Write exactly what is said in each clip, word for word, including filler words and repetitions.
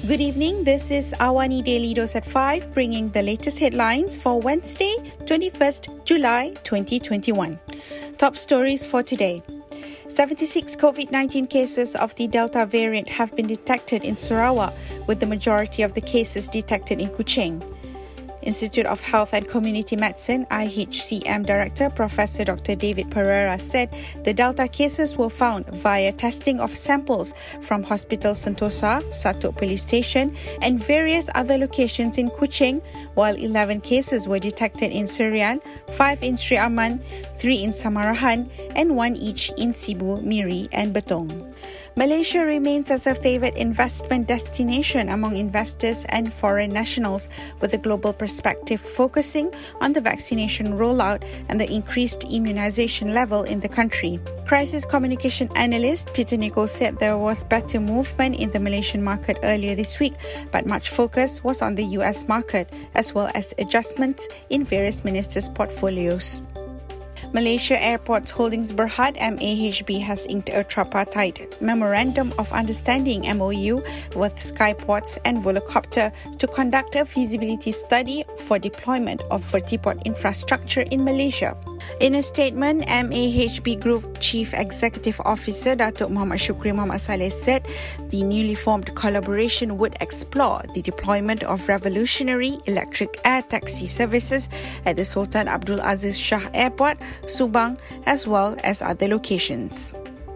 Good evening, this is Awani Daily Dose at five, bringing the latest headlines for Wednesday, twenty-first July twenty twenty-one. Top stories for today. seventy-six COVID nineteen cases of the Delta variant have been detected in Sarawak, with the majority of the cases detected in Kuching. Institute of Health and Community Medicine I H C M Director Professor Doctor David Pereira said the Delta cases were found via testing of samples from Hospital Sentosa, Satuk Police Station and various other locations in Kuching, while eleven cases were detected in Serian, five in Sri Aman, three in Samarahan and one each in Sibu, Miri and Betong. Malaysia remains as a favoured investment destination among investors and foreign nationals, with a global perspective focusing on the vaccination rollout and the increased immunisation level in the country. Crisis communication analyst Peter Nichols said there was better movement in the Malaysian market earlier this week, but much focus was on the U S market, as well as adjustments in various ministers' portfolios. Malaysia Airports Holdings Berhad M A H B has inked a tripartite Memorandum of Understanding M O U with Skyports and Volocopter to conduct a feasibility study for deployment of vertiport infrastructure in Malaysia. In a statement, M A H B Group Chief Executive Officer Datuk Muhammad Shukri Muhammad Saleh said the newly formed collaboration would explore the deployment of revolutionary electric air taxi services at the Sultan Abdul Aziz Shah Airport, Subang, as well as other locations.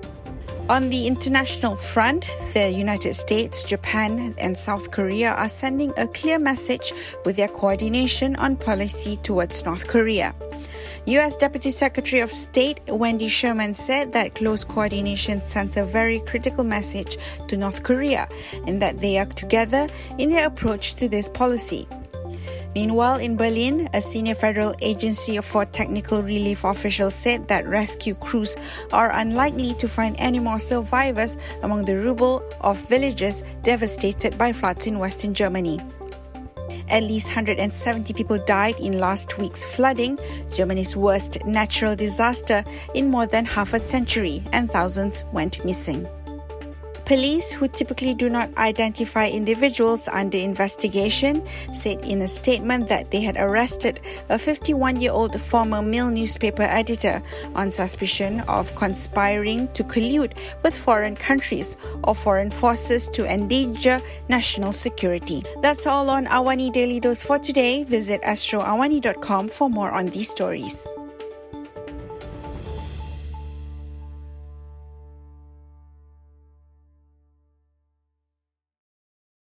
On the international front, the United States, Japan and South Korea are sending a clear message with their coordination on policy towards North Korea. U S Deputy Secretary of State Wendy Sherman said that close coordination sends a very critical message to North Korea and that they are together in their approach to this policy. Meanwhile, in Berlin, a senior federal agency for technical relief official said that rescue crews are unlikely to find any more survivors among the rubble of villages devastated by floods in Western Germany. At least one hundred seventy people died in last week's flooding, Germany's worst natural disaster in more than half a century, and thousands went missing. Police, who typically do not identify individuals under investigation, said in a statement that they had arrested a fifty-one-year-old former Mail newspaper editor on suspicion of conspiring to collude with foreign countries or foreign forces to endanger national security. That's all on Awani Daily Dose for today. Visit astro awani dot com for more on these stories.